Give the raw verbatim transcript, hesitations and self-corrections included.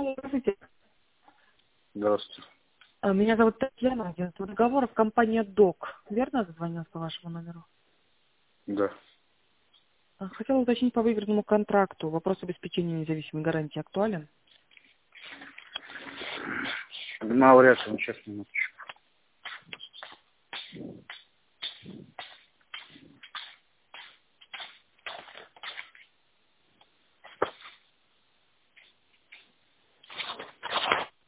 Здравствуйте. Здравствуйте. А, Меня зовут Татьяна, агентство договоров, компания ДОК. Верно дозвонилась по вашему номеру? Да. А, Хотела уточнить по выигранному контракту. Вопрос обеспечения независимой гарантии актуален? Мало вряд ли, сейчас минуточку.